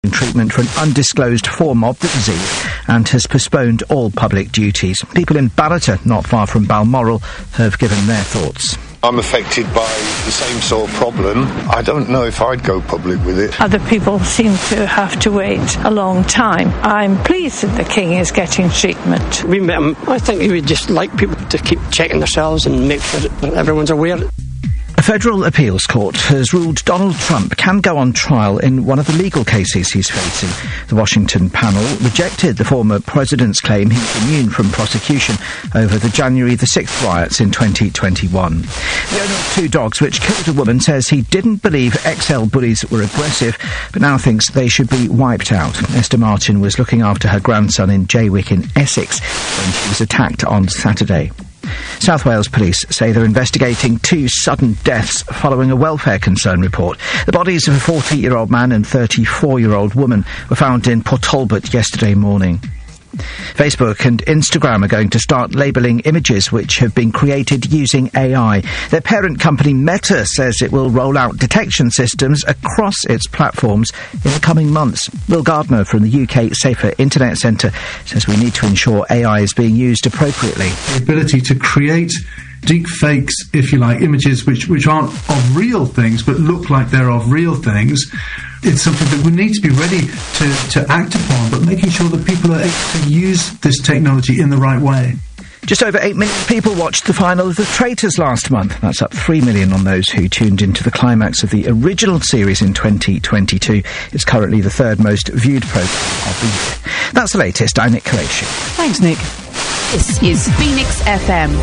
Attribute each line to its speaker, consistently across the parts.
Speaker 1: treatment for an undisclosed form of the disease and has postponed all public duties. People in Ballater, not far from Balmoral, have given their thoughts.
Speaker 2: I'm affected by the same sort of problem. I don't know if I'd go public with it.
Speaker 3: Other people seem to have to wait a long time. I'm pleased that the King is getting treatment.
Speaker 4: We met him. I think he would just like people to keep checking themselves and make sure that everyone's aware.
Speaker 1: A federal appeals court has ruled Donald Trump can go on trial in one of the legal cases he's facing. The Washington panel rejected the former president's claim he's immune from prosecution over the January the 6th riots in 2021. The owner of 2 dogs which killed a woman says he didn't believe XL bullies were aggressive, but now thinks they should be wiped out. Esther Martin was looking after her grandson in Jaywick in Essex when she was attacked on Saturday. South Wales police say they're investigating 2 sudden deaths following a welfare concern report. The bodies of a 40-year-old man and 34-year-old woman were found in Port Talbot yesterday morning. Facebook and Instagram are going to start labelling images which have been created using AI. Their parent company Meta says it will roll out detection systems across its platforms in the coming months. Will Gardner from the UK Safer Internet Centre says we need to ensure AI is being used appropriately.
Speaker 5: The ability to create deep fakes, if you like, images which aren't of real things but look like they're of real things. It's something that we need to be ready to act upon, but making sure that people are able to use this technology in the right way.
Speaker 1: Just over 8 million people watched the final of The Traitors last month. That's up 3 million on those who tuned into the climax of the original series in 2022. It's currently the 3rd most viewed programme of the year. That's the latest. I'm Nick Qureshi.
Speaker 6: Thanks, Nick. This is Phoenix FM.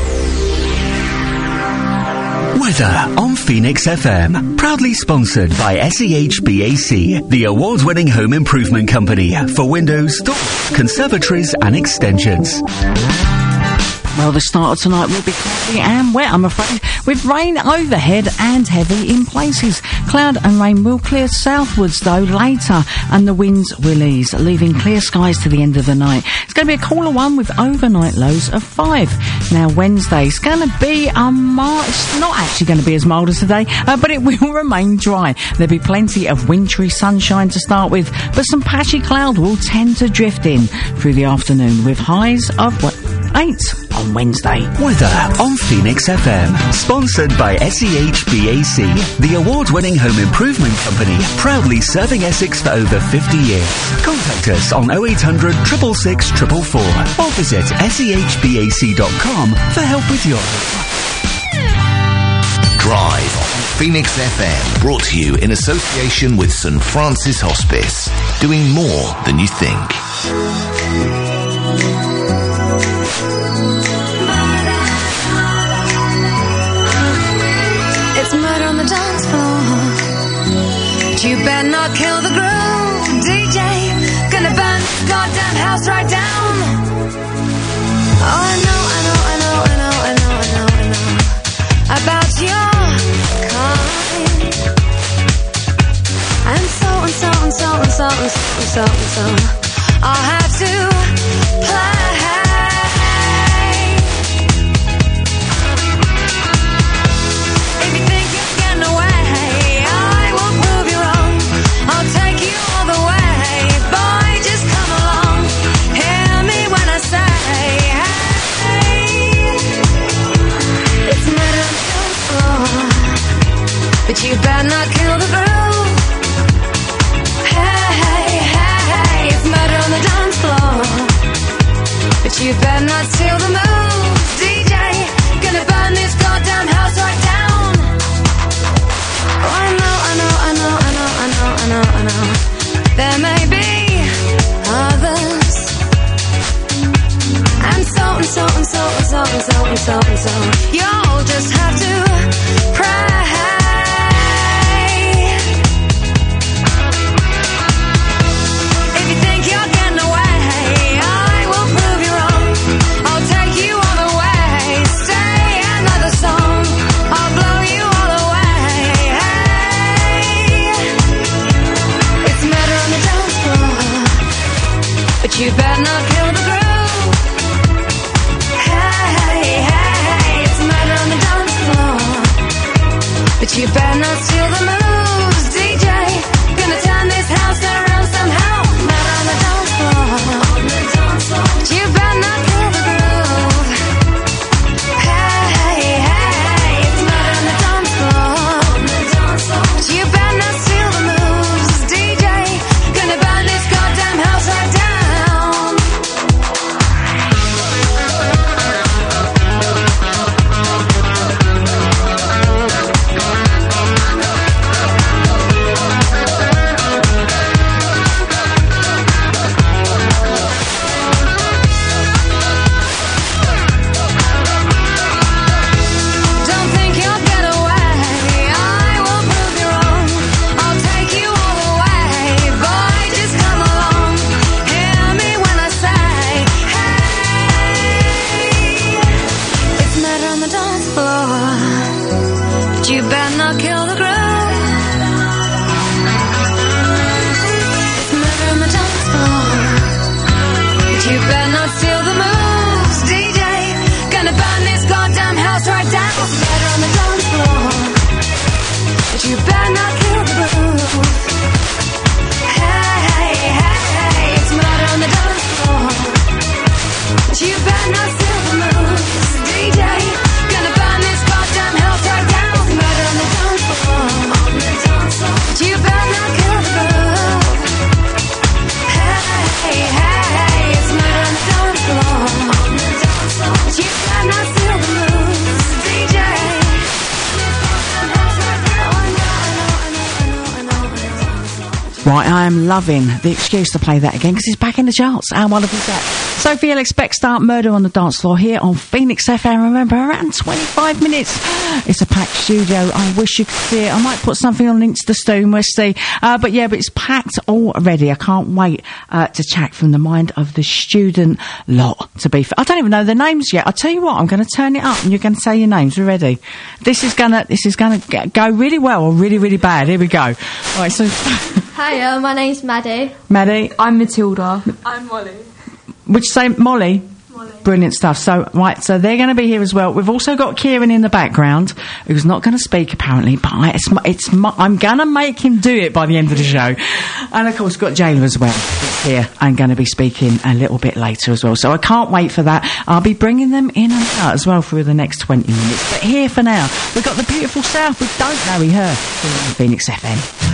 Speaker 7: Weather on Phoenix FM. Proudly sponsored by SEHBAC, the award-winning home improvement company for windows, doors, conservatories and extensions.
Speaker 6: Well, the start of tonight will be cloudy and wet, I'm afraid, with rain overhead and heavy in places. Cloud and rain will clear southwards, though, later, and the winds will ease, leaving clear skies to the end of the night. It's going to be a cooler one with overnight lows of 5. Now, Wednesday's going to be it's not actually going to be as mild as today, but it will remain dry. There'll be plenty of wintry sunshine to start with, but some patchy cloud will tend to drift in through the afternoon, with highs of 8 on Wednesday.
Speaker 7: Weather on Phoenix FM. Sponsored by SEHBAC, the award-winning home improvement company, proudly serving Essex for over 50 years. Contact us on 0800 666 444 or visit sehbac.com for help with your
Speaker 8: Drive on Phoenix FM, brought to you in association with St Francis Hospice, doing more than you think.
Speaker 9: It's murder on the dance floor, but you better not kill the groove, DJ. Gonna burn this goddamn house right down. Oh, I know about your kind. And so I'll have to play. But you better not kill the groove. Hey, it's murder on the dance floor. But you better not steal the moves, DJ. Gonna burn this goddamn house right down. Oh, I know. There may be others. And so. You'll just have to pray. You better not kill the groove. Hey, it's murder on the dance floor. But you better not steal the moves, DJ. Gonna turn this house around somehow.
Speaker 6: Right, I am loving the excuse to play that again because it's back in the charts. How wonderful is that? Sophie Ellis Bextor, Murder on the Dance Floor here on Phoenix FM. Remember, around 25 minutes. It's a packed studio. I wish you could see it. I might put something on Insta Stone, we'll see. But it's packed already. I can't wait to chat from the mind of the student lot, to be fair. I don't even know their names yet. I'll tell you what, I'm going to turn it up and you're going to say your names. We're ready. This is gonna go really well or really, really bad. Here we go. All right, so...
Speaker 10: Hiya, my name's Maddie.
Speaker 6: Maddie.
Speaker 10: I'm Matilda.
Speaker 11: I'm Molly.
Speaker 6: Would you say Molly? Molly. Brilliant stuff. So, right, so they're going to be here as well. We've also got Kieran in the background, who's not going to speak apparently, but I'm going to make him do it by the end of the show. And of course, we've got Jayla as well, who's here and going to be speaking a little bit later as well. So I can't wait for that. I'll be bringing them in and out as well through the next 20 minutes. But here for now, we've got the beautiful South with Don't Marry Her on Phoenix FM.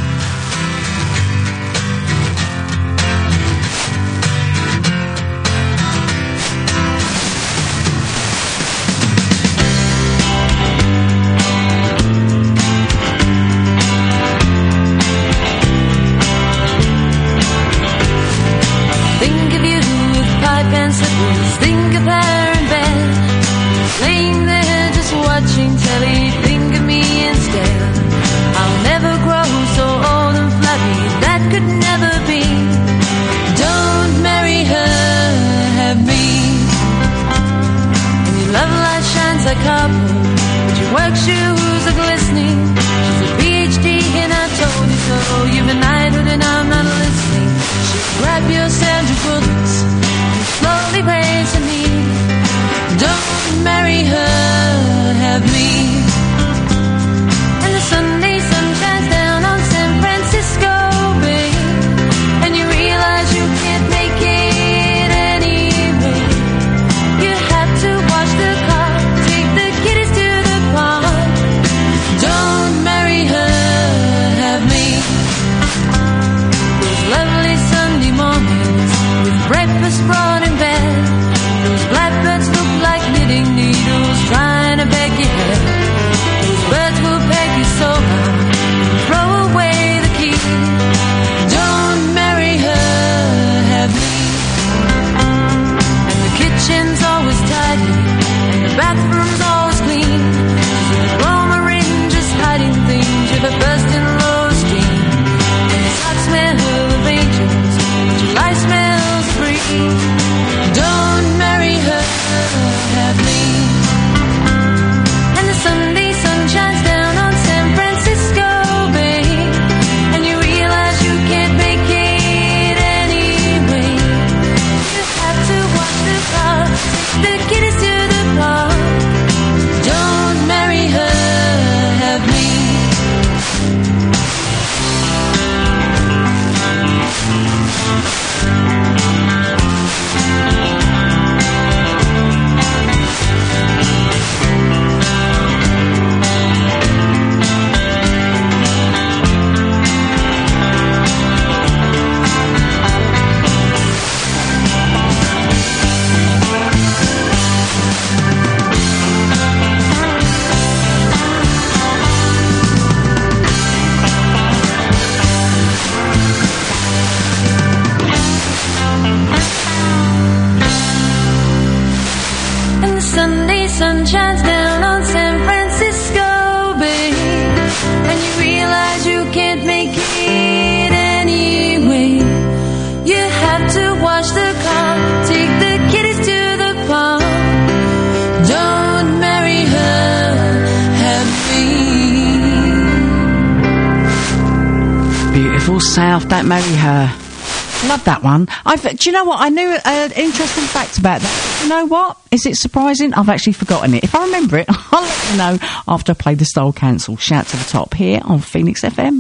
Speaker 6: South, Don't Marry Her. Love that one. Do you know what? I knew an interesting fact about that. You know what? Is it surprising? I've actually forgotten it. If I remember it, I'll let you know after I play the Style Cancel. Shout to the top here on Phoenix FM.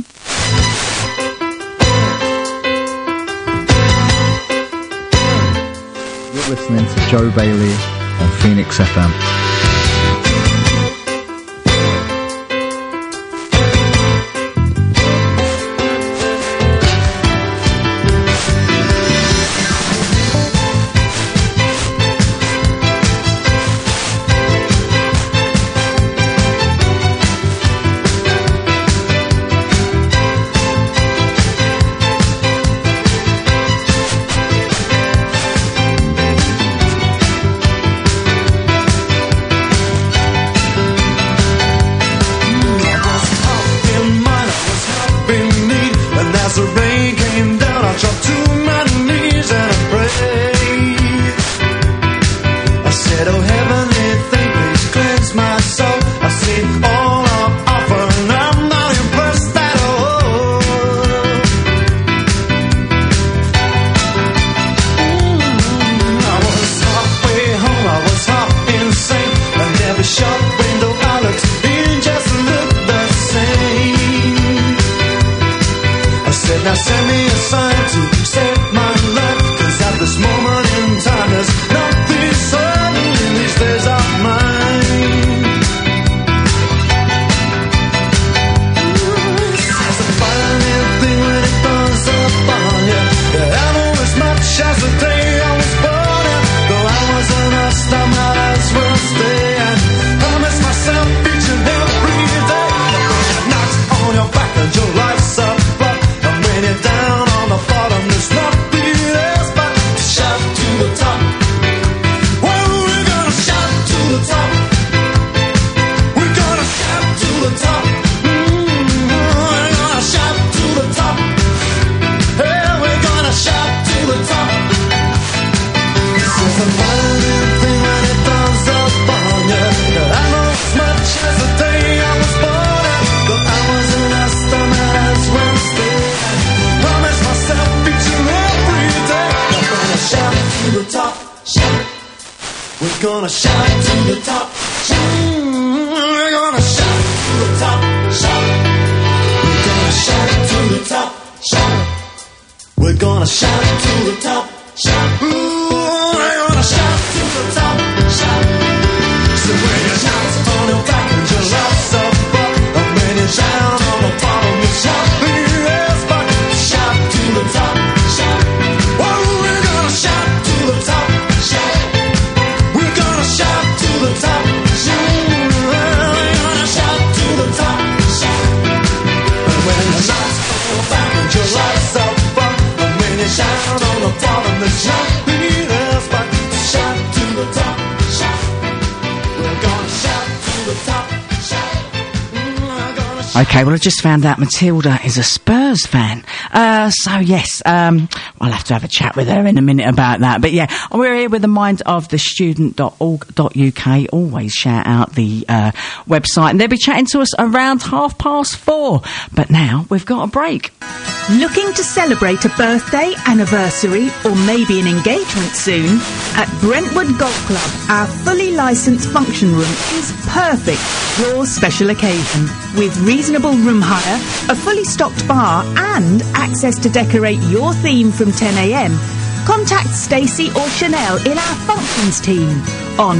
Speaker 12: You're listening to Joe Bailey on Phoenix FM.
Speaker 11: We're gonna shout to the top. We're gonna shout to the top. We're gonna shout to the top. We're gonna shout to the top. We're gonna shout to the top. So when you shout on the back and your lots of buck, and when you shout on the bottom, you shout yes, but shout to the top. Oh, we're gonna shout to the top. We're gonna shout to the top. We're gonna shout to the top. And when you shout on the back and your lots of buck, and when you shout on the bottom, you shout yes, but shout to the top.
Speaker 6: Okay, well, I just found out Matilda is a Spurs fan. So, yes, I'll have to have a chat with her in a minute about that. But, yeah, we're here with the mind of the student.org.uk. Always shout out the website. And they'll be chatting to us around 4:30. But now we've got a break.
Speaker 13: Looking to celebrate a birthday, anniversary, or maybe an engagement soon? At Brentwood Golf Club, our fully licensed function room is perfect for your special occasion. With reasonable room hire, a fully stocked bar, and access to decorate your theme from 10 a.m, contact Stacey or Chanel in our functions team on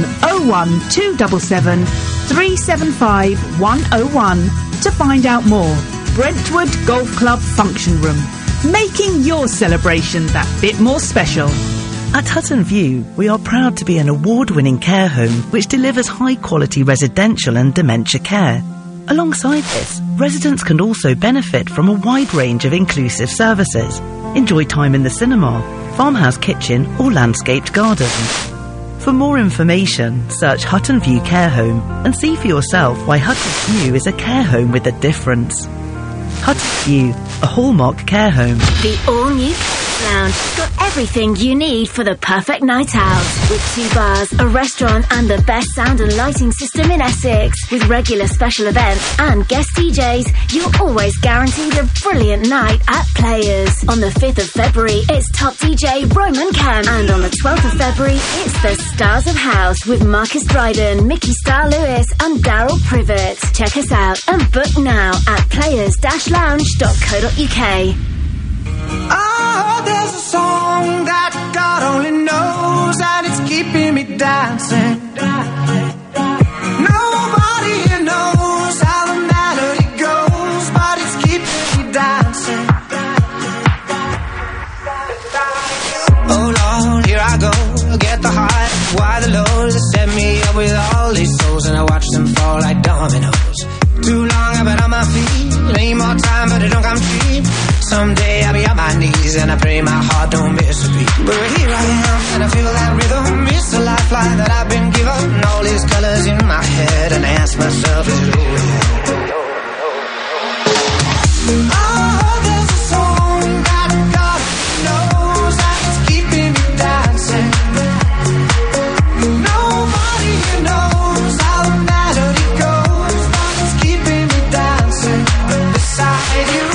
Speaker 13: 01277 375 101 to find out more. Brentwood Golf Club Function Room, making your celebration that bit more special.
Speaker 14: At Hutton View, we are proud to be an award-winning care home which delivers high-quality residential and dementia care. Alongside this, residents can also benefit from a wide range of inclusive services. Enjoy time in the cinema, farmhouse kitchen or landscaped gardens. For more information, search Hutton View Care Home and see for yourself why Hutton View is a care home with a difference. Hutton View, a hallmark care home.
Speaker 15: The all-new Lounge got everything you need for the perfect night out. With 2 bars, a restaurant and the best sound and lighting system in Essex. With regular special events and guest DJs, you're always guaranteed a brilliant night at Players. On the 5th of February, it's top DJ Roman Kemp. And on the 12th of February, it's the Stars of House with Marcus Dryden, Mickey Star Lewis and Daryl Privet. Check us out and book now at players-lounge.co.uk.
Speaker 11: Oh, there's a song that God only knows, and it's keeping me dancing. Nobody here knows how the melody goes, but it's keeping me dancing. Oh Lord, here I go, get the high, why the lows, that set me up with all these souls, and I watch them fall like dominoes. Too long I've been on my feet, need more time but it don't come cheap. Someday I'll be on my knees and I pray my heart don't miss a beat. But here I am and I feel that rhythm, it's a lifeline that I've been given. All these colours in my head and I ask myself, is it over yet? Oh, there's a song that God knows and it's keeping me dancing. Nobody here knows how the melody goes, but it's keeping me dancing beside you.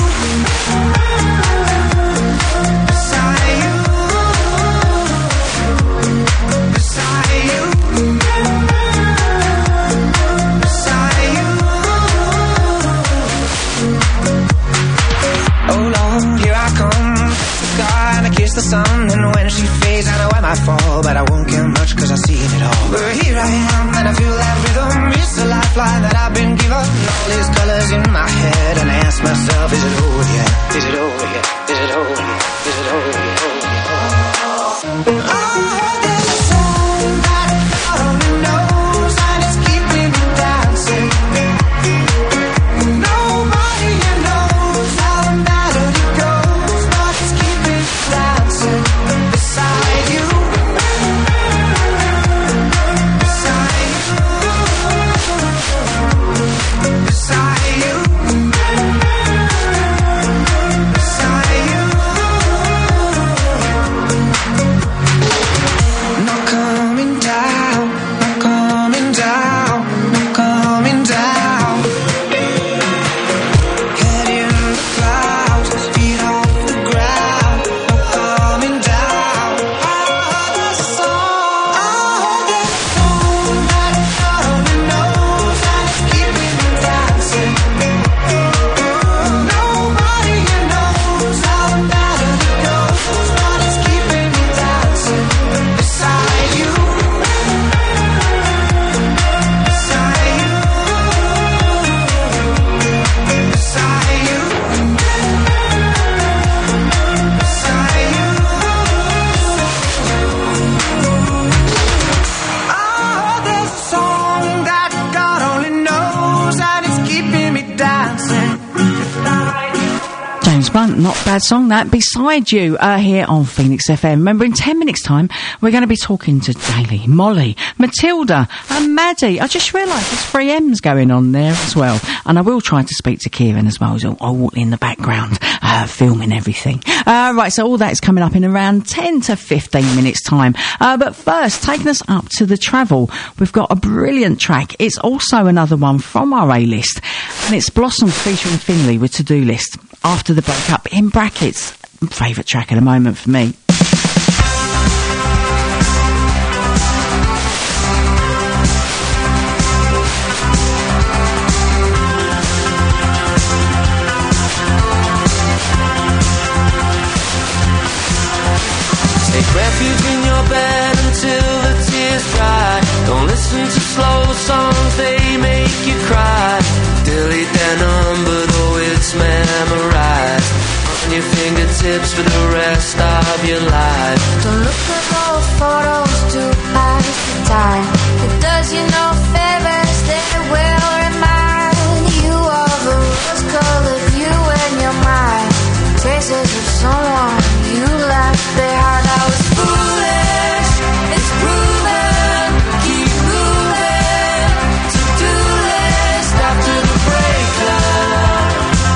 Speaker 11: The sun, and when she fades I know I might fall, but I won't care much cause I've seen it all. But here I am and I feel that rhythm, it's a lifeline that I've been given. All these colours in my head and I ask myself, is it over yet? Is it over yet? Is it over yet? Is it over yet? Oh, there's a song that God only knows and it's keeping me dancing. Nobody here knows how the melody goes, but it's keeping me dancing beside you. Beside you. Beside you. Beside you.
Speaker 6: bad song, that. Beside You, here on Phoenix FM. Remember, in 10 minutes' time, we're going to be talking to Daly, Molly, Matilda and Maddie. I just realised there's 3 M's going on there as well. And I will try to speak to Kieran as well, who's all in the background, filming everything. Right, so all that is coming up in around 10 to 15 minutes' time. But first, taking us up to the travel, we've got a brilliant track. It's also another one from our A-list. And it's Blossom featuring Finley with To-Do List. After the breakup, in brackets, favourite track at the moment for me.
Speaker 11: Take refuge in your bed until the tears dry. Don't listen to slow songs, they make you cry. Delete their number, though it's memorized on your fingertips for the rest of your life.
Speaker 9: Don't look at those photos to pass the time. It does you no favors, they will remind you of the rose-colored view in your mind. Traces of someone you left behind. I was foolish, it's proven. Keep moving, to-do list after the breakup.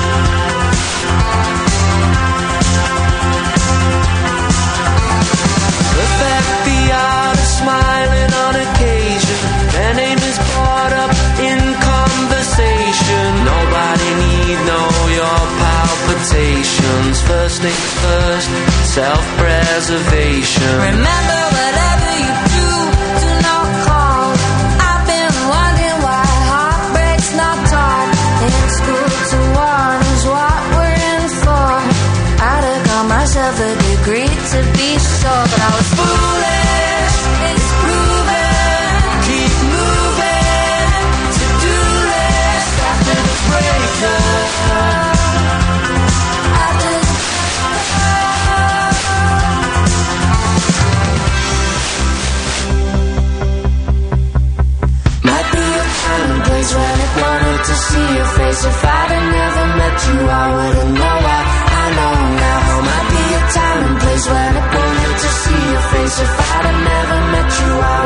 Speaker 11: Perfect the art of smiling on occasion. Their name is brought up in conversation. Nobody need know your palpitations. First things first, self-preservation.
Speaker 9: Remember, whatever you do, do not call. I've been wondering why heartbreak's not taught in school. To warn is what we're in for. I'd have got myself a degree to be sure, but I was foolish. It's proven.
Speaker 11: Keep moving, to-do list after the breakup.
Speaker 9: When I wanted to see your face, if I'd have never met you, I wouldn't know why. I know now. Might be a time and place when I wanted to see your face. If I'd have never met you, I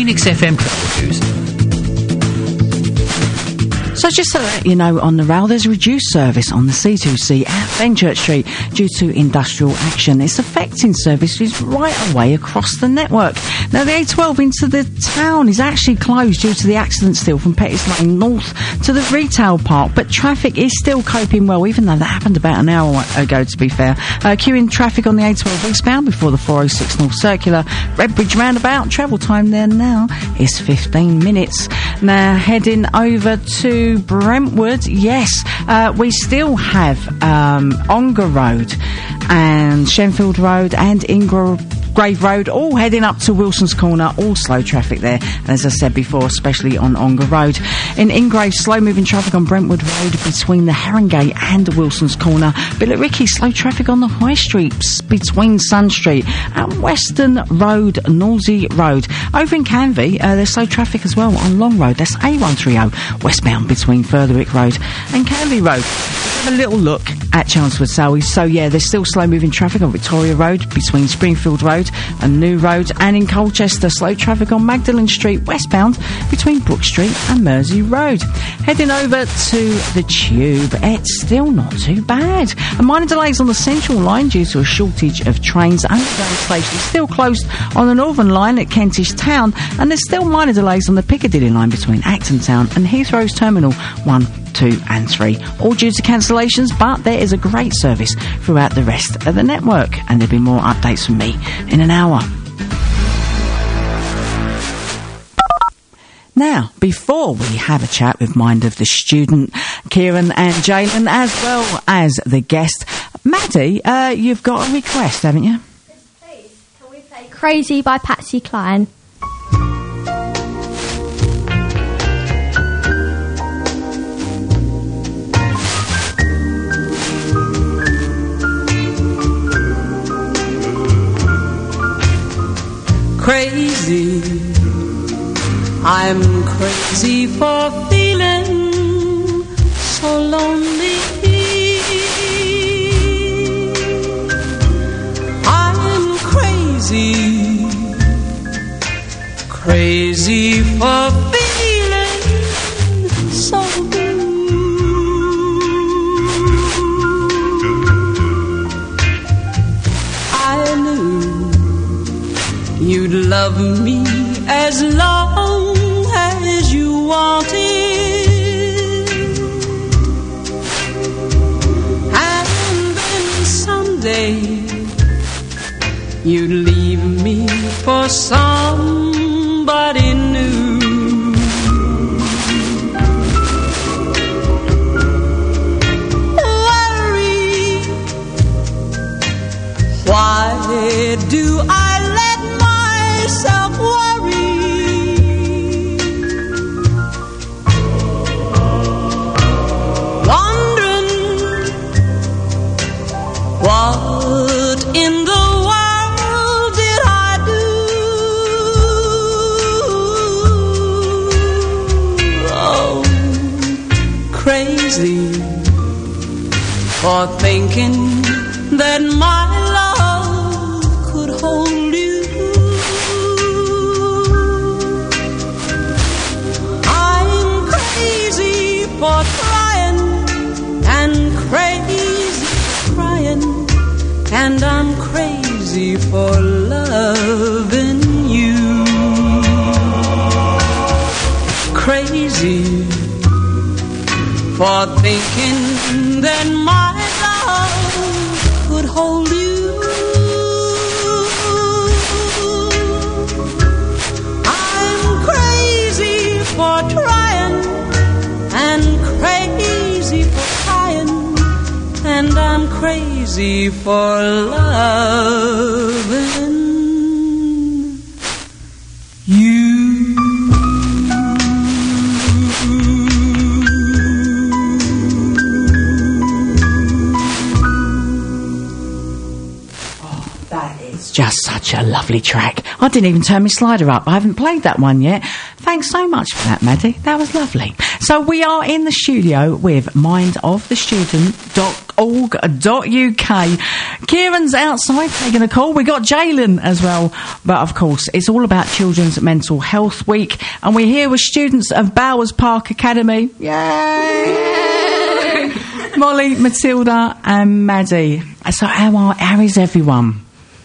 Speaker 16: Phoenix FM travel news.
Speaker 6: So just to let you know, on the rail, there's a reduced service on the C2C at Fenchurch Street due to industrial action. It's affecting services right away across the network. Now, the A12 into the town is actually closed due to the accident still from Pettis Lane north to the retail park, but traffic is still coping well, even though that happened about an hour ago, to be fair. Queuing traffic on the A12 eastbound before the 406 North Circular. Redbridge roundabout, travel time there now is 15 minutes. Now, heading over to Brentwood, yes, we still have Ongar Road and Shenfield Road and Grave Road, all heading up to Wilson's Corner, all slow traffic there, as I said before, especially on Ongar Road. In Ingrave, slow-moving traffic on Brentwood Road between the Harringay and Wilson's Corner. Billericay, slow traffic on the High Streets between Sun Street and Western Road, Nordsey Road. Over in Canvey, there's slow traffic as well on Long Road. That's A130 westbound between Furthwick Road and Canvey Road. Let's have a little look at Chelmsford Selwyn. So, yeah, there's still slow-moving traffic on Victoria Road between Springfield Road and New Road, and in Colchester, slow traffic on Magdalen Street westbound between Brook Street and Mersey Road. Heading over to the Tube, it's still not too bad. And minor delays on the Central Line due to a shortage of trains. Underground station is still closed on the Northern Line at Kentish Town, and there's still minor delays on the Piccadilly Line between Acton Town and Heathrow's Terminal 1, 2 and 3, all due to cancellations, but there is a great service throughout the rest of the network, and there'll be more updates from me in an hour. Now, before we have a chat with Mind of the Student, Kieran and Jalen, as well as the guest, Maddie, you've got a request, haven't you?
Speaker 10: Yes, please. Can we play Crazy by Patsy Cline?
Speaker 17: Crazy, I'm crazy for feeling so lonely. I'm crazy, crazy for feeling so blue. I knew you'd love me as long as you wanted, and then someday you'd leave me for somebody new. Worry, why do I let myself worry? Wondering what in the world did I do? Oh, crazy for thinking that my love could hold you. I'm crazy for trying and crazy for crying, and I'm crazy for loving you. Crazy for thinking that my love could hold you. I'm crazy for trying and crazy for trying, and I'm crazy for loving you.
Speaker 6: Just such a lovely track. I didn't even turn my slider up. I haven't played that one yet. Thanks so much for that, Maddie. That was lovely. So we are in the studio with mindofthestudent.com. Kieran's outside taking a call. We got Jalen as well. But, of course, it's all about Children's Mental Health Week. And we're here with students of Bowers Park Academy. Yay! Molly, Matilda and Maddie. So how is everyone?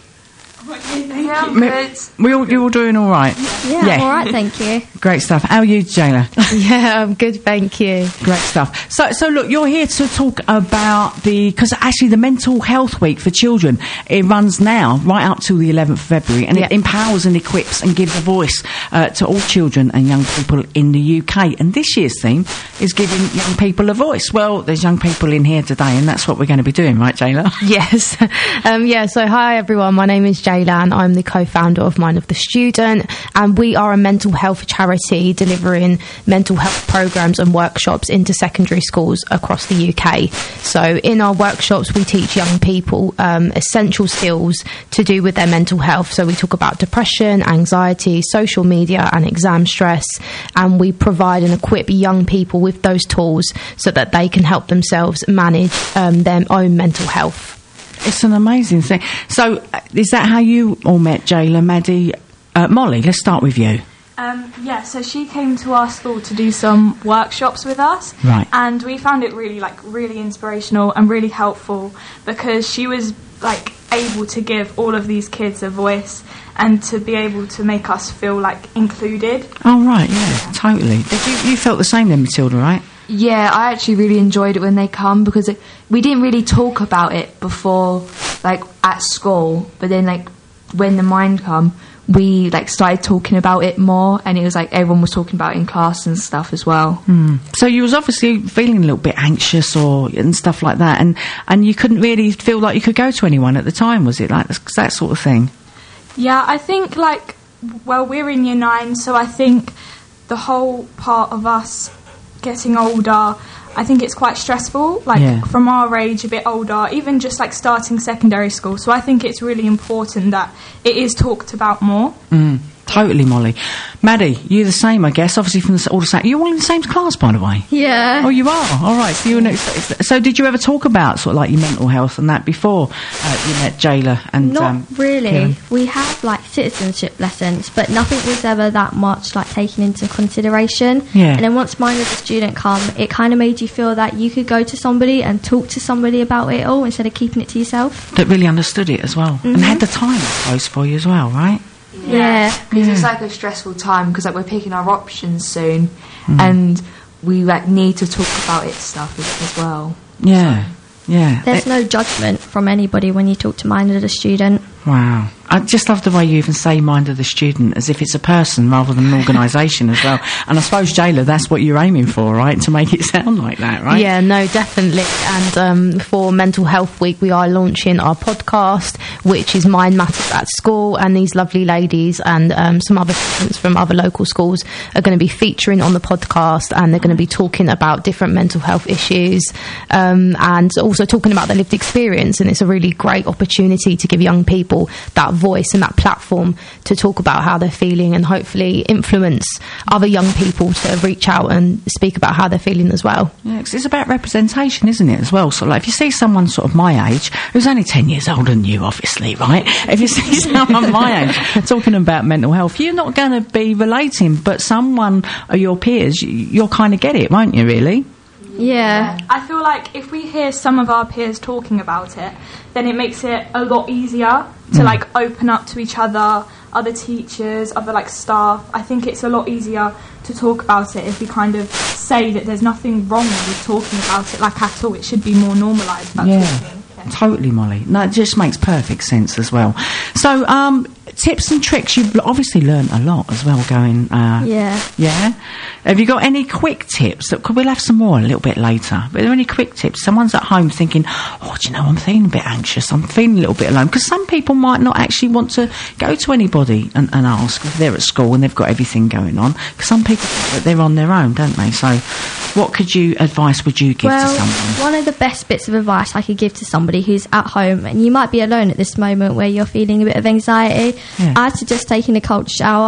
Speaker 16: Yeah, I'm good.
Speaker 6: You're all doing all right?
Speaker 10: Yeah, I'm all right, thank you.
Speaker 6: Great stuff. How are you, Jayla?
Speaker 16: Yeah, I'm good, thank you.
Speaker 6: Great stuff. So look, you're here to talk about because actually the Mental Health Week for children, it runs now right up till the 11th of February, and it empowers and equips and gives a voice to all children and young people in the UK. And this year's theme is giving young people a voice. Well, there's young people in here today, and that's what we're going to be doing, right, Jayla?
Speaker 16: Yes. So hi everyone, my name is Jayla and I'm the co-founder of Mind of the Student, and we are a mental health charity delivering mental health programs and workshops into secondary schools across the UK. So in our workshops we teach young people essential skills to do with their mental health. So we talk about depression, anxiety, social media and exam stress, and we provide and equip young people with those tools so that they can help themselves manage their own mental health.
Speaker 6: It's an amazing thing. So, is that how you all met, Jayla, Maddie? Molly, let's start with you.
Speaker 18: So she came to our school to do some workshops with us.
Speaker 6: Right.
Speaker 18: And we found it really inspirational and really helpful because she was, able to give all of these kids a voice and to be able to make us feel, included.
Speaker 6: Oh, right, yeah, totally. You felt the same then, Matilda, right?
Speaker 19: Yeah, I actually really enjoyed it when they come because we didn't really talk about it before, at school. But then, when the Mind come, we, started talking about it more, and it was everyone was talking about it in class and stuff as well.
Speaker 6: So you was obviously feeling a little bit anxious and stuff like that, and you couldn't really feel like you could go to anyone at the time, was it? That sort of thing?
Speaker 18: Yeah, I think, we're in Year 9, so I think the whole part of us getting older, I think it's quite stressful, from our age, a bit older, even just starting secondary school. So I think it's really important that it is talked about more.
Speaker 6: Totally, Molly. Maddie, you're the same, I guess, obviously from all the same. You're all in the same class, by the way.
Speaker 10: Yeah.
Speaker 6: Oh, you are? All right. So, so did you ever talk about your mental health and that before you met Jayla? And,
Speaker 10: Not really. We have, citizenship lessons, but nothing was ever that much, taken into consideration.
Speaker 6: Yeah.
Speaker 10: And then once Mind of the Student come, it kind of made you feel that you could go to somebody and talk to somebody about it all instead of keeping it to yourself.
Speaker 6: That really understood it as well.
Speaker 10: Mm-hmm.
Speaker 6: And had the time, I suppose, for you as well, right?
Speaker 19: Yeah, because it's a stressful time because we're picking our options soon, and we need to talk about it stuff as well.
Speaker 6: Yeah, yeah.
Speaker 10: There's no judgment from anybody when you talk to Mind of the Student.
Speaker 6: Wow. I just love the way you even say Mind of the Student as if it's a person rather than an organisation as well. And I suppose, Jayla, that's what you're aiming for, right? To make it sound like that, right?
Speaker 16: Yeah, no, definitely. And for Mental Health Week, we are launching our podcast, which is Mind Matters at School. And these lovely ladies and some other students from other local schools are going to be featuring on the podcast, and they're going to be talking about different mental health issues and also talking about their lived experience. And it's a really great opportunity to give young people that voice and that platform to talk about how they're feeling, and hopefully influence other young people to reach out and speak about how they're feeling as well.
Speaker 6: Yeah, 'cause it's about representation, isn't it, as well? So, if you see someone sort of my age, who's only 10 years older than you, obviously, right? If you see someone my age talking about mental health, you're not going to be relating, but someone of your peers, you'll kind of get it, won't you, really?
Speaker 18: Yeah. I feel like if we hear some of our peers talking about it, then it makes it a lot easier to open up to each other, other teachers, other staff. I think it's a lot easier to talk about it if we kind of say that there's nothing wrong with talking about it at all. It should be more normalised about talking. Yeah.
Speaker 6: Totally, Molly. No, it just makes perfect sense as well. So, tips and tricks, you've obviously learnt a lot as well going...
Speaker 10: Yeah.
Speaker 6: Have you got any quick tips? We'll have some more a little bit later. But are there any quick tips? Someone's at home thinking, I'm feeling a bit anxious, I'm feeling a little bit alone. Because some people might not actually want to go to anybody and ask if they're at school and they've got everything going on. Because some people think that they're on their own, don't they? So what advice would you give to someone?
Speaker 10: One of the best bits of advice I could give to somebody who's at home, and you might be alone at this moment where you're feeling a bit of anxiety, I'd suggest taking a cold shower.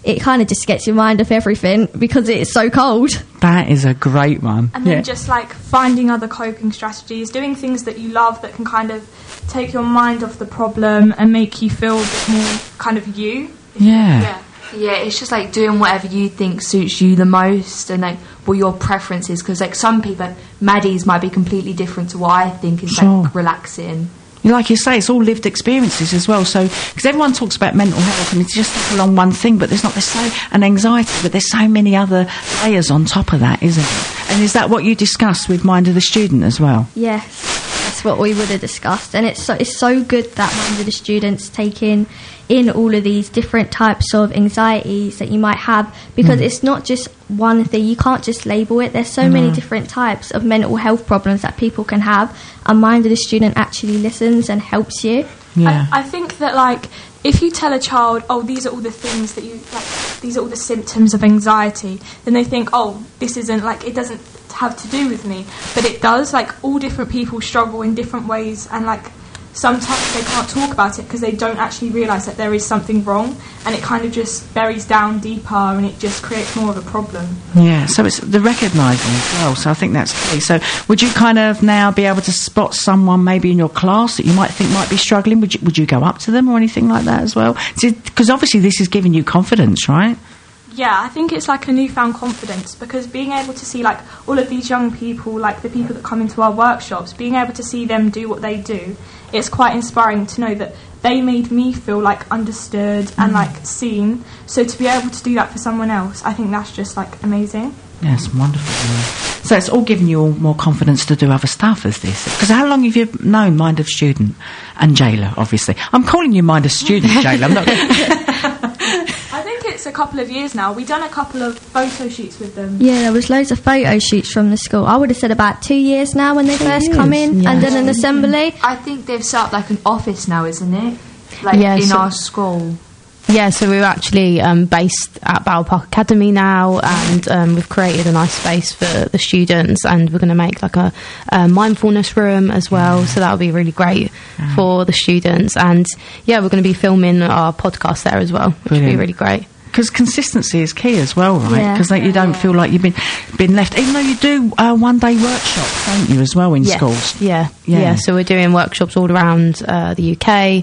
Speaker 10: it kind of just gets your mind off everything because it's so cold.
Speaker 6: That is a great one.
Speaker 18: And then just like finding other coping strategies, doing things that you love that can kind of take your mind off the problem and make you feel a bit more kind of you.
Speaker 6: Yeah.
Speaker 19: Yeah, it's just like doing whatever you think suits you the most and like what your preference is, because like some people, Maddie's might be completely different to what I think is like relaxing.
Speaker 6: Like you say, it's all lived experiences as well. So, because everyone talks about mental health and it's just along one thing, but there's an anxiety, but there's so many other layers on top of that, isn't it? And is that what you discussed with Mind of the Student as well?
Speaker 10: Yes, that's what we would have discussed. And it's so good that Mind of the Student's taking in all of these different types of anxieties that you might have, because it's not just one thing. You can't just label it. There's so many different types of mental health problems that people can have, and Mind of the Student actually listens and helps you.
Speaker 6: Yeah.
Speaker 18: I think that, like, if you tell a child, oh, these are all the things that you, like, these are all the symptoms of anxiety, then they think, oh, this isn't, like, it doesn't have to do with me. But it does. Like, all different people struggle in different ways, and, like, sometimes they can't talk about it because they don't actually realise that there is something wrong, and it kind of just buries down deeper and it just creates more of a problem.
Speaker 6: Yeah, so it's the recognising as well, so I think that's key. So would you kind of now be able to spot someone maybe in your class that you might think might be struggling? Would you go up to them or anything like that as well? Because obviously this is giving you confidence, right?
Speaker 18: Yeah, I think it's like a newfound confidence, because being able to see like all of these young people, like the people that come into our workshops, being able to see them do what they do, it's quite inspiring to know that they made me feel like understood and like seen. So to be able to do that for someone else, I think that's just like amazing.
Speaker 6: Yeah, it's wonderful. Yeah. So it's all giving you all more confidence to do other stuff as this. Because how long have you known Mind of Student and Jayla, obviously? I'm calling you Mind of Student, Jayla. I'm not...
Speaker 18: I think it's a couple of years now. We've done a couple of photo shoots with them.
Speaker 10: Yeah, there was loads of photo shoots from the school. I would have said about 2 years now when they first come in, and then an assembly.
Speaker 19: I think they've set up like an office now, isn't it? Like in our school.
Speaker 16: Yeah, so we're actually based at Bower Park Academy now, and we've created a nice space for the students, and we're going to make like a mindfulness room as well, so that'll be really great for the students. And yeah, we're going to be filming our podcast there as well, which will be really great.
Speaker 6: Because consistency is key as well, right? Because you don't feel like you've been left. Even though you do one-day workshops, don't you, as well, in schools?
Speaker 16: Yeah. So we're doing workshops all around the UK,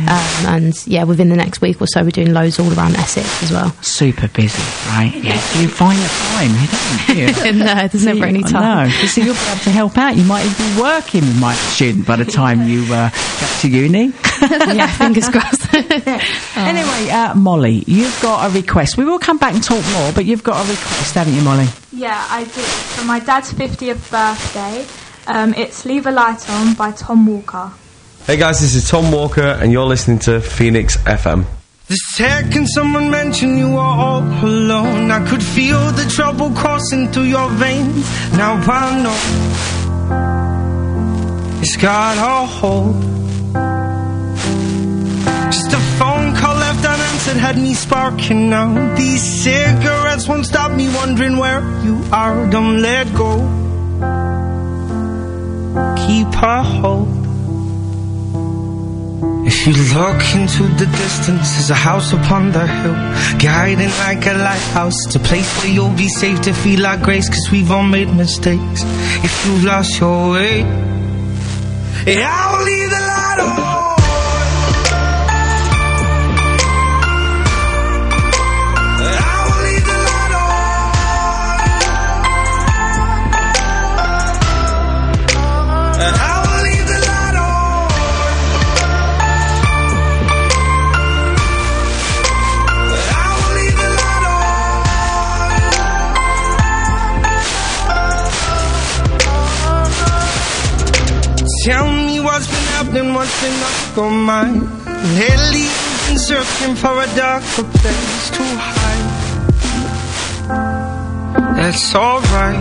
Speaker 16: and within the next week or so, we're doing loads all around Essex as well.
Speaker 6: Super busy, right? Yeah. Do you find the time? You don't, do you?
Speaker 16: No, there's never any time.
Speaker 6: No, you see, you'll be able to help out. You might even be working with my student by the time you get to uni.
Speaker 16: Yeah, fingers crossed.
Speaker 6: Anyway, Molly, you've got a request. We will come back and talk more, but you've got a request, haven't you, Molly?
Speaker 18: Yeah, I do. For my dad's 50th birthday, it's Leave a Light On by Tom Walker.
Speaker 20: Hey guys, this is Tom Walker, and you're listening to Phoenix FM.
Speaker 11: The second someone mentioned you were all alone, I could feel the trouble coursing through your veins. Now I know it's got a hold. Just a phone call left unanswered had me sparking now. These cigarettes won't stop me wondering where you are. Don't let go. Keep a hold. If you look into the distance, there's a house upon the hill, guiding like a lighthouse. It's a place where you'll be safe to feel like grace, 'cause we've all made mistakes. If you've lost your way, I'll leave the light on. Tell me what's been happening, what's been on your mind. Lately you've been searching for a darker place to hide. That's alright.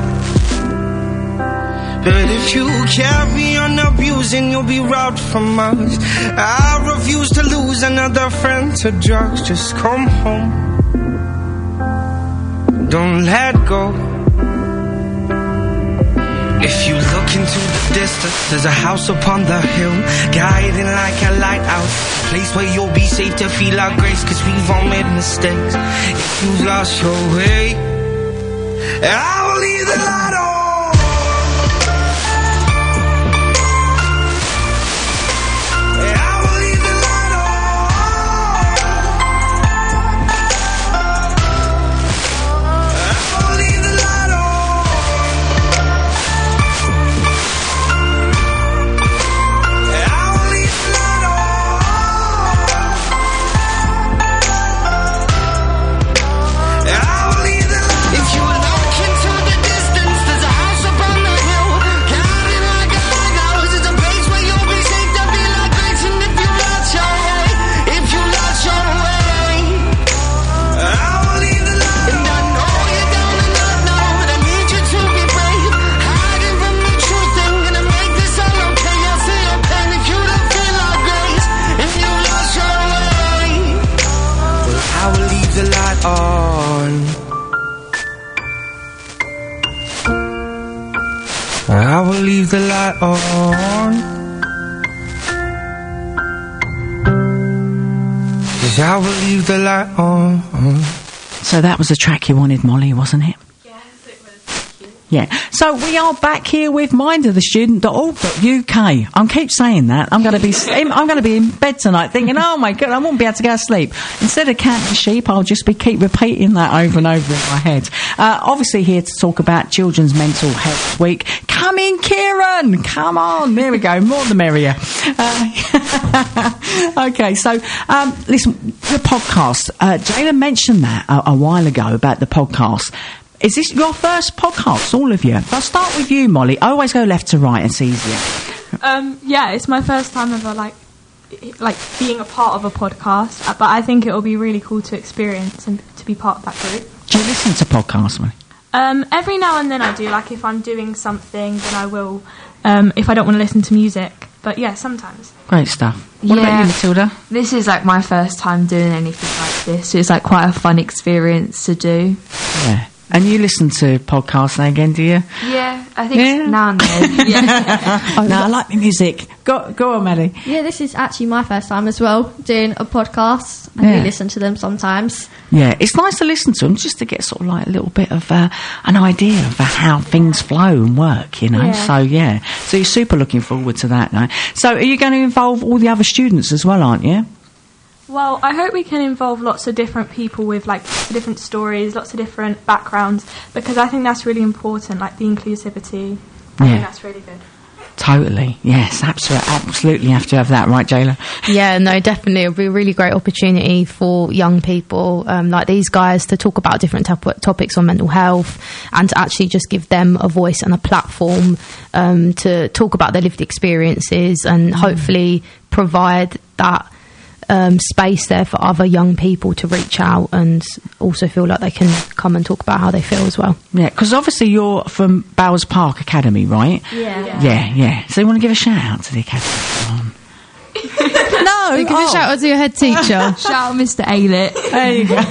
Speaker 11: But if you carry on abusing, you'll be robbed from us. I refuse to lose another friend to drugs. Just come home. Don't let go.
Speaker 21: If you look into the distance, there's a house upon the hill, guiding like a lighthouse, a place where you'll be safe to feel our grace, cause we've all made mistakes. If you've lost your way, I will leave the light on. I will leave the light on. 'Cause I will leave the light on.
Speaker 6: So that was the track you wanted, Molly, wasn't it? Yeah. So we are back here with minderthestudent.org.uk. I keep saying that. I'm going to be in bed tonight thinking, oh my God, I won't be able to go to sleep. Instead of counting sheep, I'll just keep repeating that over and over in my head. Obviously here to talk about Children's Mental Health Week. Come in, Kieran. Come on. There we go. More the merrier. Okay. So, listen, the podcast. Jayla mentioned that a while ago about the podcast. Is this your first podcast, all of you? I'll start with you, Molly. I always go left to right, it's easier.
Speaker 18: Yeah, it's my first time ever, like being a part of a podcast, but I think it'll be really cool to experience and to be part of that group.
Speaker 6: Do you listen to podcasts, Molly?
Speaker 18: Every now and then I do, like if I'm doing something, then I will, if I don't want to listen to music. But yeah, sometimes.
Speaker 6: Great stuff. What about you, Matilda?
Speaker 19: This is like my first time doing anything like this, so it's like quite a fun experience to do.
Speaker 6: Yeah. And you listen to podcasts now again, do you?
Speaker 19: Yeah, I think now and then. Yeah.
Speaker 6: No, I like the music. Go on, Maddie.
Speaker 10: Yeah, this is actually my first time as well, doing a podcast. I do listen to them sometimes.
Speaker 6: Yeah, it's nice to listen to them just to get sort of like a little bit of an idea of how things flow and work, you know. Yeah. So you're super looking forward to that now. So are you going to involve all the other students as well, aren't you?
Speaker 18: Well, I hope we can involve lots of different people with like different stories, lots of different backgrounds, because I think that's really important, like the inclusivity. I think that's really good.
Speaker 6: Totally, yes, absolutely have to have that, right, Jayla?
Speaker 16: Yeah, no, definitely. It'll be a really great opportunity for young people like these guys to talk about different topics on mental health and to actually just give them a voice and a platform to talk about their lived experiences and hopefully provide that space there for other young people to reach out and also feel like they can come and talk about how they feel as well.
Speaker 6: Yeah, because obviously you're from Bowers Park Academy, right? Yeah. So you want to give a shout out to the academy? Come on.
Speaker 16: No, give a shout out to your head teacher.
Speaker 19: Shout out Mr. Aylett.
Speaker 6: There you go.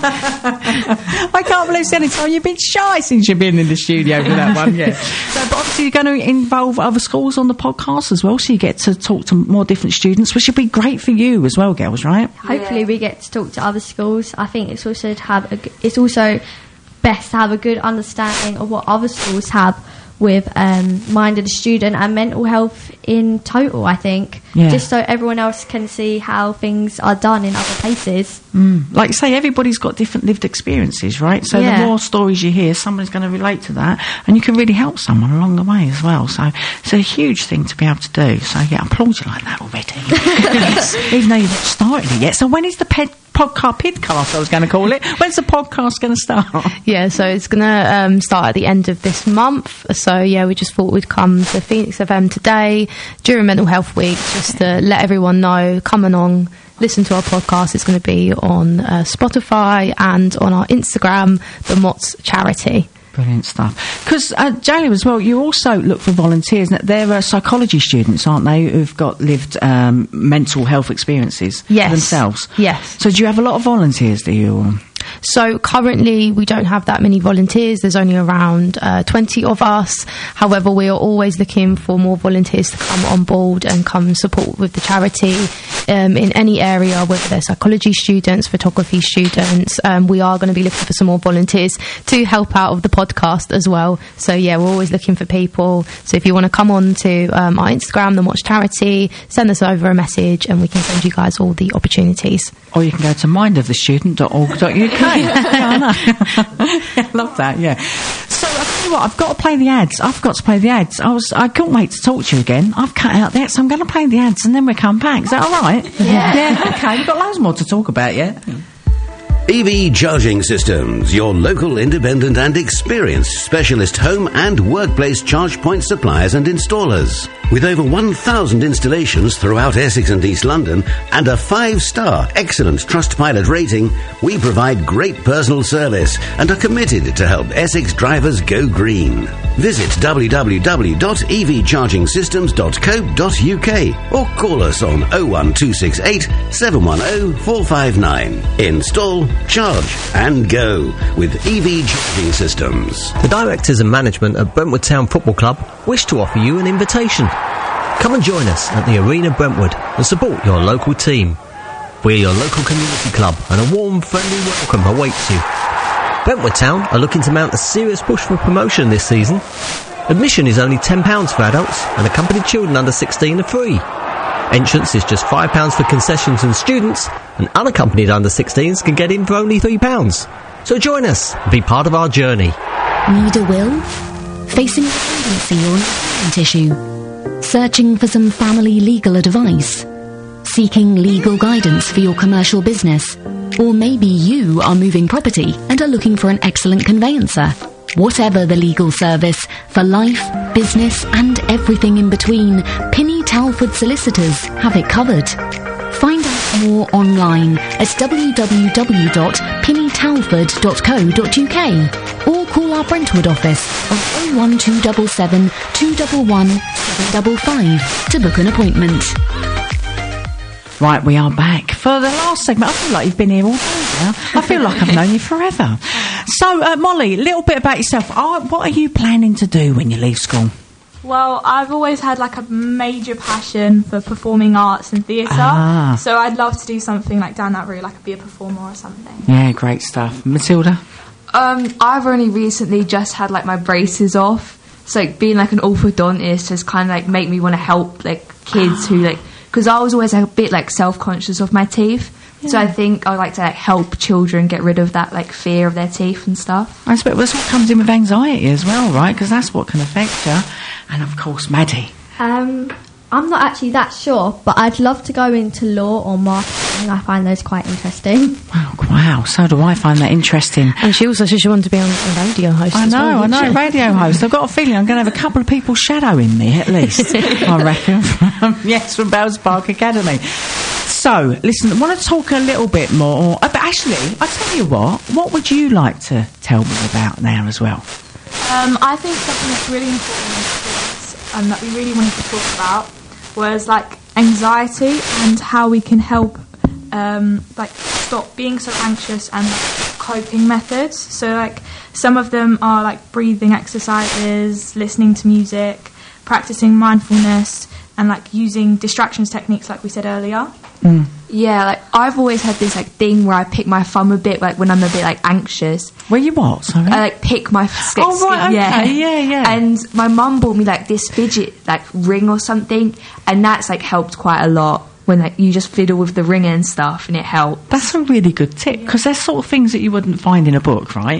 Speaker 6: I can't believe any time you've been shy since you've been in the studio for that one. Yeah. So, but obviously you're going to involve other schools on the podcast as well, so you get to talk to more different students, which should be great for you as well, girls, right?
Speaker 10: Hopefully we get to talk to other schools. I think it's also it's also best to have a good understanding of what other schools have with Mind of the Student and mental health in total, I think. Just so everyone else can see how things are done in other places.
Speaker 6: Like you say, everybody's got different lived experiences, right? So the more stories you hear, somebody's going to relate to that, and you can really help someone along the way as well. So it's a huge thing to be able to do. So yeah, I applaud you like that already. Yes, even though you've not started it yet. So when is the podcast, I was going to call it. When's the podcast going to start?
Speaker 16: Yeah, so it's going to start at the end of this month. So yeah, we just thought we'd come to Phoenix FM today during Mental Health Week just to let everyone know, come along, listen to our podcast. It's going to be on Spotify and on our Instagram, The Mott's Charity.
Speaker 6: Brilliant stuff. Because, Jayla, as well, you also look for volunteers. There are psychology students, aren't they, who've got lived mental health experiences themselves?
Speaker 16: Yes.
Speaker 6: So do you have a lot of volunteers, do you?
Speaker 16: So currently we don't have that many volunteers. There's only around 20 of us. However, we are always looking for more volunteers to come on board and come support with the charity in any area, whether they're psychology students, photography students. We are going to be looking for some more volunteers to help out of the podcast as well. So yeah, we're always looking for people. So if you want to come on to our Instagram, The Watch Charity, send us over a message and we can send you guys all the opportunities.
Speaker 1: Or you can go to mindofthestudent.org.uk. Yeah, I know. I love that, yeah. So I'll tell you what, I've got to play the ads. I've got to play the ads. I couldn't wait to talk to you again. I've cut out that, so I'm going to play the ads and then we'll come back. Is that all right? Yeah, okay. We've got loads more to talk about, yeah?
Speaker 2: EV Charging Systems, your local independent and experienced specialist home and workplace charge point suppliers and installers. With over 1,000 installations throughout Essex and East London and a 5-star excellent Trustpilot rating, we provide great personal service and are committed to help Essex drivers go green. Visit www.evchargingsystems.co.uk or call us on 01268 710 459. Install, charge and go with EV Charging Systems.
Speaker 22: The directors and management at Brentwood Town Football Club wish to offer you an invitation. Come and join us at the Arena Brentwood and support your local team. We're your local community club and a warm, friendly welcome awaits you. Brentwood Town are looking to mount a serious push for promotion this season. Admission is only £10 for adults and accompanied children under 16 are free. Entrance is just £5 for concessions and students, and unaccompanied under 16s can get in for only £3. So join us and be part of our journey.
Speaker 23: Need a will? Facing a dependency or an employment issue? Searching for some family legal advice? Seeking legal guidance for your commercial business? Or maybe you are moving property and are looking for an excellent conveyancer? Whatever the legal service, for life, business and everything in between, Pinny Talford Solicitors have it covered. Find out more online at www.pinnytalford.co.uk or call our Brentwood office on 01277 211 755 to book an appointment.
Speaker 1: Right, we are back for the last segment. I feel like you've been here all day now. I feel like I've known you forever. So, Molly, a little bit about yourself. What are you planning to do when you leave school?
Speaker 18: Well, I've always had like a major passion for performing arts and theatre. So I'd love to do something like down that route, like be a performer or something.
Speaker 1: Yeah, great stuff. Matilda?
Speaker 19: I've only recently just had like my braces off. So like, being like an orthodontist has kind of like made me want to help like kids who like, because I was always like, a bit like self-conscious of my teeth. Yeah. So I think I like to like help children get rid of that like fear of their teeth and stuff.
Speaker 1: I suppose that's what comes in with anxiety as well, right? Because that's what can affect you. And of course, Maddie.
Speaker 10: I'm not actually that sure, but I'd love to go into law or marketing. I find those quite interesting.
Speaker 1: Wow, so do I find that interesting.
Speaker 16: And she also said she wanted to be on a radio host.
Speaker 1: I know, radio host. I've got a feeling I'm going to have a couple of people shadowing me at least, I reckon. From Bells Park Academy. So, listen, I want to talk a little bit more. But actually, I tell you what would you like to tell me about now as well?
Speaker 18: I think something that's really important that we really wanted to talk about was like anxiety and how we can help like stop being so anxious and like, coping methods. So like some of them are like breathing exercises, listening to music, practicing mindfulness, and like using distractions techniques like we said earlier.
Speaker 19: Yeah, like I've always had this like thing where I pick my thumb a bit like when I'm a bit like anxious.
Speaker 1: Where you what? Sorry?
Speaker 19: I like pick my skin.
Speaker 1: Oh right, okay, yeah.
Speaker 19: And my mum bought me like this fidget like ring or something, and that's like helped quite a lot when like you just fiddle with the ring and stuff, and it helps.
Speaker 1: That's a really good tip because they're sort of things that you wouldn't find in a book, right?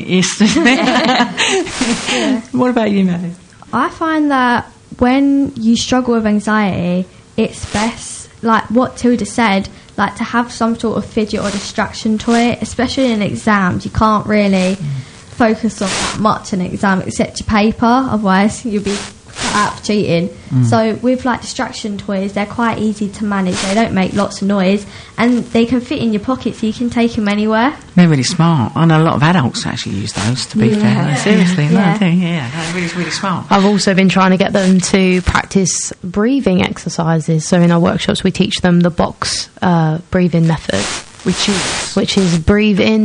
Speaker 1: What about you, Maddie?
Speaker 10: I find that when you struggle with anxiety, it's best, like what Tilda said, like to have some sort of fidget or distraction toy, especially in exams. You can't really focus on that much in an exam except your paper, otherwise you'll be cut out for cheating. So with like distraction toys, they're quite easy to manage. They don't make lots of noise and they can fit in your pocket so you can take them anywhere.
Speaker 1: They're really smart. I know a lot of adults actually use those, to be fair. Seriously, they're really smart.
Speaker 16: I've also been trying to get them to practice breathing exercises. So in our workshops we teach them the box breathing method, which is breathe in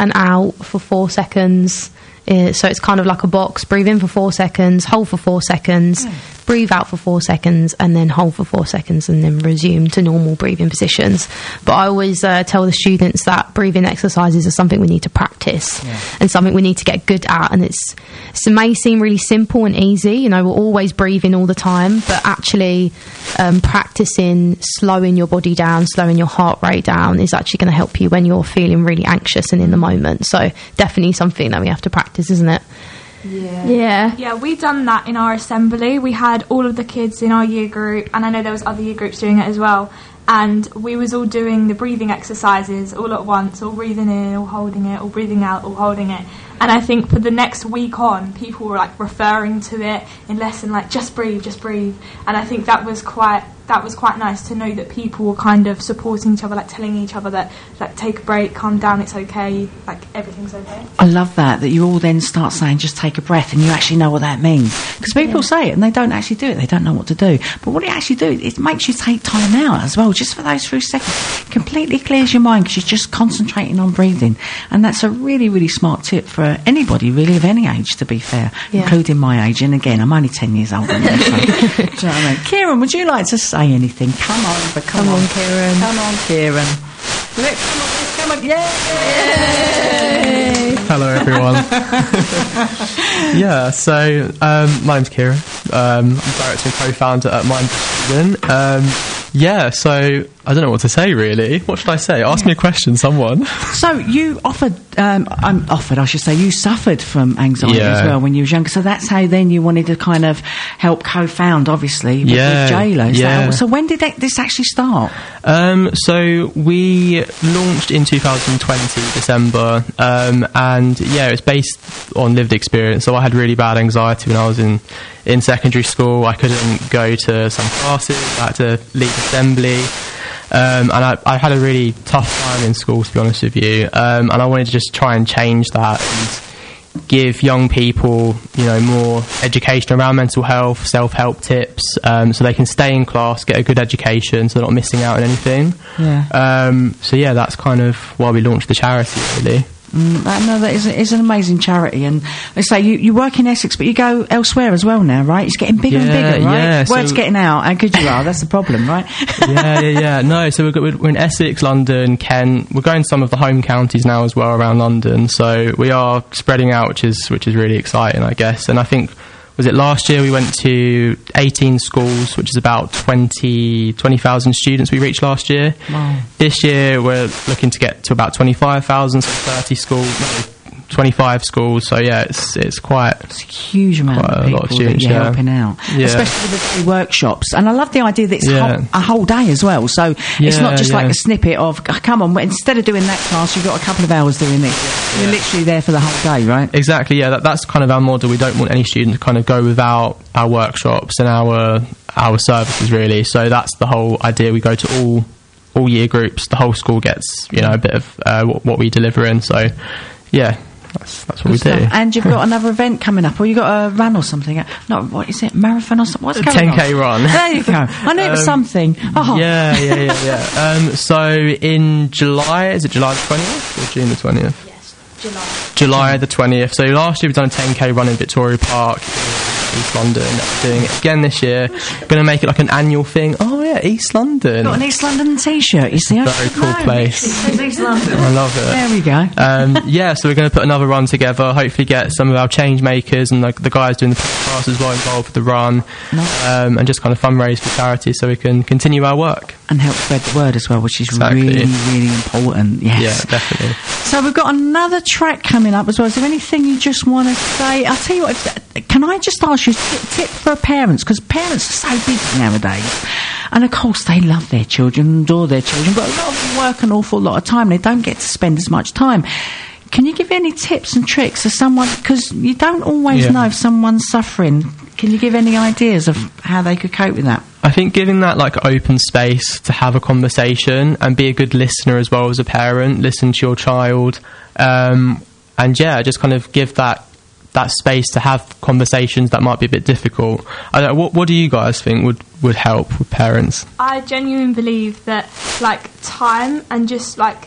Speaker 16: and out for 4 seconds. So it's kind of like a box. Breathe in for 4 seconds, hold for 4 seconds, breathe out for 4 seconds, and then hold for 4 seconds, and then resume to normal breathing positions. But I always tell the students that breathing exercises are something we need to practice and something we need to get good at. And it may seem really simple and easy, you know, we're always breathing all the time, but actually practicing slowing your body down, slowing your heart rate down is actually going to help you when you're feeling really anxious and in the moment. So definitely something that we have to practice, isn't it?
Speaker 18: Yeah, we done that in our assembly. We had all of the kids in our year group, and I know there was other year groups doing it as well, and we was all doing the breathing exercises all at once, all breathing in, all holding it, all breathing out, all holding it. And I think for the next week on, people were like referring to it in lesson, like just breathe. And I think that was quite nice to know that people were kind of supporting each other, like telling each other that, like, take a break, calm down, it's okay, like everything's okay.
Speaker 1: I love that you all then start saying just take a breath, and you actually know what that means. Because people say it and they don't actually do it, they don't know what to do. But what it actually do, it makes you take time out as well, just for those few seconds. Completely clears your mind because you're just concentrating on breathing. And that's a really, really smart tip for anybody really of any age, to be fair, including my age. And again, I'm only 10 years older than you, so, do you know what I mean? Kieran, would you like to say anything? Come on, Kieran. Come on, Kieran. Come on, yay!
Speaker 20: Hello, everyone. So my name's Kieran. I'm director and co-founder at Mind Student. So I don't know what to say, really. What should I say? Ask me a question, someone.
Speaker 1: So you you suffered from anxiety as well when you was younger. So that's how then you wanted to kind of help co-found, obviously, with JLo. So when did this actually start?
Speaker 20: So we launched in 2020, December, and it's based on lived experience. So I had really bad anxiety when I was in secondary school. I couldn't go to some classes, I had to leave assembly. And I had a really tough time in school, to be honest with you, and I wanted to just try and change that and give young people, more education around mental health, self-help tips, so they can stay in class, get a good education, so they're not missing out on anything. That's kind of why we launched the charity, really.
Speaker 1: That is an amazing charity, and they say you work in Essex, but you go elsewhere as well now, right? It's getting bigger and bigger, right?
Speaker 20: Yeah,
Speaker 1: Word's getting out. How good you are, that's the problem, right?
Speaker 20: No, so we're in Essex, London, Kent. We're going to some of the home counties now as well around London. So we are spreading out, which is really exciting, I guess. And I think, was it last year we went to 18 schools, which is about 20,000 students we reached last year.
Speaker 1: Wow.
Speaker 20: This year we're looking to get to about 25,000, so 30 schools, 25 schools. So it's quite...
Speaker 1: It's a huge amount of people that you're helping out.
Speaker 20: Yeah.
Speaker 1: Especially with the free workshops. And I love the idea that it's a whole day as well. So it's not just like a snippet of, come on, instead of doing that class, you've got a couple of hours doing this. You're literally there for the whole day, right?
Speaker 20: Exactly, that's kind of our model. We don't want any student to kind of go without our workshops and our services, really. So that's the whole idea. We go to all year groups. The whole school gets, a bit of what we deliver in. So, that's what we do.
Speaker 1: And you've got another event coming up, or you got a run or something. No, what is it? Marathon or something? What's going on?
Speaker 20: 10k run.
Speaker 1: There you go. I knew it was something. Oh.
Speaker 20: Yeah. So in July, is it July the 20th or June the 20th?
Speaker 18: Yes,
Speaker 20: July the 20th. So last year we've done a 10k run in Victoria Park, East London. Doing it again this year. Going to make it like an annual thing. Oh yeah, East London.
Speaker 1: Got an East London t-shirt. You see,
Speaker 20: very cool place.
Speaker 1: It says East London.
Speaker 20: I love it.
Speaker 1: There we go.
Speaker 20: So we're going to put another run together. Hopefully, get some of our change makers and the guys doing the podcast as well involved with the run, and just kind of fundraise for charity so we can continue our work
Speaker 1: and help spread the word as well, which is really, really important. Yes,
Speaker 20: yeah, definitely.
Speaker 1: So we've got another track coming up as well. Is there anything you just want to say? I'll tell you what. Can I just ask you a tip for parents? Because parents are so busy nowadays. And of course they love their children, adore their children, but a lot of them work an awful lot of time. They don't get to spend as much time. Can you give any tips and tricks to someone? Because you don't always know if someone's suffering. Can you give any ideas of how they could cope with that?
Speaker 20: I think giving that open space to have a conversation and be a good listener as well as a parent. Listen to your child, and just kind of give that space to have conversations that might be a bit difficult. I don't know, what do you guys think would help with parents?
Speaker 18: I genuinely believe that time and just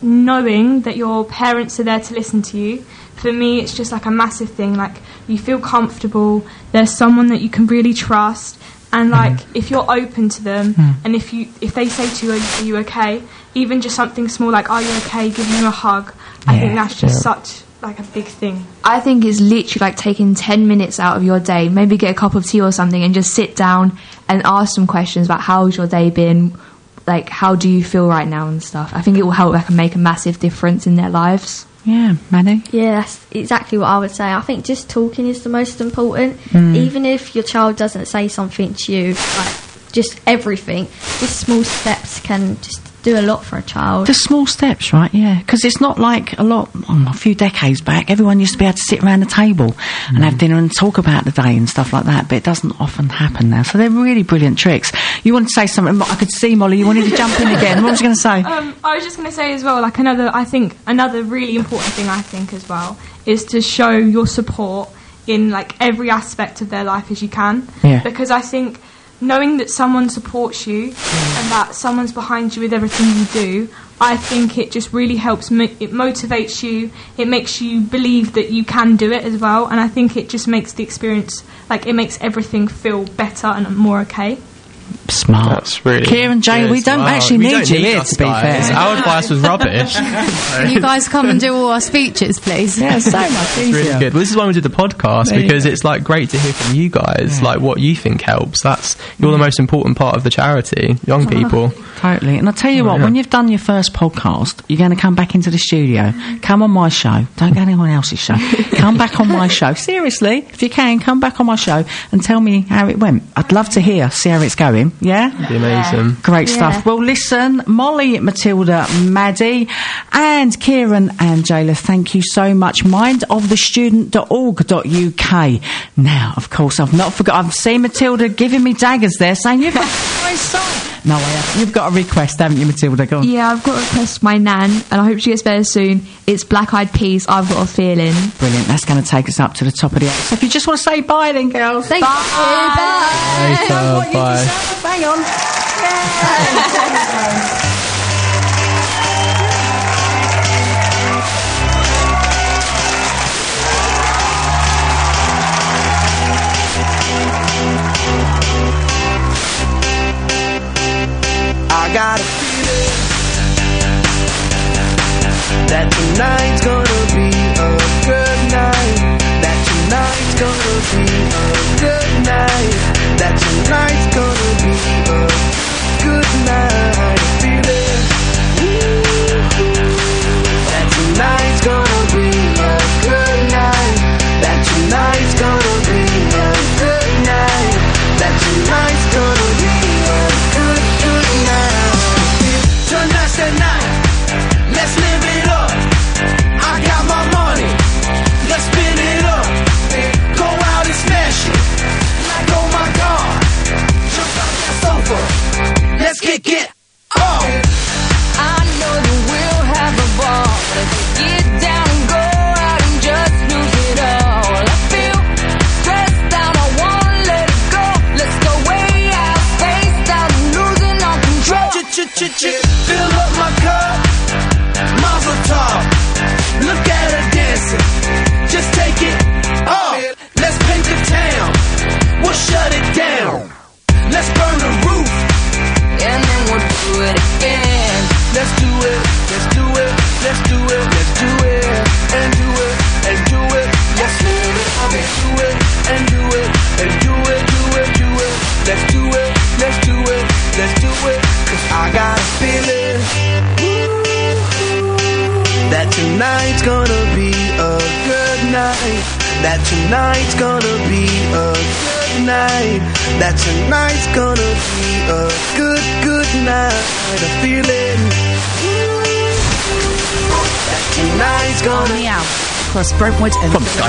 Speaker 18: knowing that your parents are there to listen to you, for me it's just like a massive thing. Like, you feel comfortable, there's someone that you can really trust, and like if you're open to them, and if they say to you, are you okay, even just something small like, are you okay, giving them a hug, I think that's just such like a big thing.
Speaker 19: I think it's literally like taking 10 minutes out of your day, maybe get a cup of tea or something and just sit down and ask some questions about how's your day been, like how do you feel right now and stuff. I think it will help like make a massive difference in their lives.
Speaker 6: Yeah, Manny?
Speaker 10: Yeah, that's exactly what I would say. I think just talking is the most important. Even if your child doesn't say something to you, like just everything, just small steps can just do a lot for a child.
Speaker 6: The small steps, right? Yeah, because it's not like a few decades back, everyone used to be able to sit around the table and have dinner and talk about the day and stuff like that, but it doesn't often happen now. So they're really brilliant tricks. You wanted to say something? I could see, Molly, you wanted to jump in again. What was you going to say?
Speaker 18: I was just going to say as well, like another really important thing I think as well is to show your support in like every aspect of their life as you can.
Speaker 6: Yeah.
Speaker 18: Because I think knowing that someone supports you and that someone's behind you with everything you do, I think it just really helps. It motivates you. It makes you believe that you can do it as well. And I think it just makes the experience, like, it makes everything feel better and more okay.
Speaker 6: Smart.
Speaker 20: That's really
Speaker 6: Kieran, Jay, we don't actually need you here, to be fair.
Speaker 20: Our advice was rubbish.
Speaker 16: Can you guys come and do all our speeches, please?
Speaker 6: Yeah, so much easier.
Speaker 20: It's really good. Well, this is why we did the podcast, because it's like great to hear from you guys, like what you think helps. You're the most important part of the charity, young people.
Speaker 6: Totally. And I'll tell you what, when you've done your first podcast, you're going to come back into the studio. Come on my show. Don't go on anyone else's show. Come back on my show. Seriously, if you can, come back on my show and tell me how it went. I'd love to see how it's going. Yeah?
Speaker 20: It'd be amazing.
Speaker 6: Great stuff. Well, listen, Molly, Matilda, Maddie, and Kieran and Jayla, thank you so much. mindofthestudent.org.uk. Now, of course, I've not forgot. I've seen Matilda giving me daggers there, saying you've got a nice song. No, I haven't. You've got a request, haven't you, Matilda? Go on.
Speaker 19: Yeah, I've got a request for my nan, and I hope she gets better soon. It's Black Eyed Peas, I've Got a Feeling.
Speaker 6: Brilliant. That's going to take us up to the top of the hour. So if you just want to say bye then, girls.
Speaker 10: Thank you. Bye.
Speaker 20: Later, bye.
Speaker 6: Hang on.
Speaker 11: I got a feeling that tonight's gonna be a good night. That tonight's gonna be a good night. That tonight's gonna be a good night. Feeling that tonight's gonna be a good night. That tonight's gonna be a good night. That tonight's gonna be a good night. Tonight's the night. Let's live it up. I got my money. Let's spin it up. Go out and smash it. Like, oh my God. Jump out that sofa. Let's kick it off.
Speaker 9: I know that we'll have a ball. Let's get down and go out and just lose it all. I feel stressed out, I wanna let it go. Let's go way out, spaced out, losing all control.
Speaker 11: Fill up my cup, Mazel tov. Look at her dancing, just take it off. Let's paint the town, we'll shut it down. Let's burn the roof,
Speaker 9: and then we'll do it again.
Speaker 11: Let's do it, let's do it, let's do it, let's do it, and do it, and do it. Let's live it, let's do it, and do it, and do it, do it, do it. Let's do it, let's do it, let's do it. 'Cause I got a feeling that tonight's gonna be a good night. That tonight's gonna be a good night. That tonight's gonna be a good night. A feeling that tonight's gonna
Speaker 6: be out across Brentwood and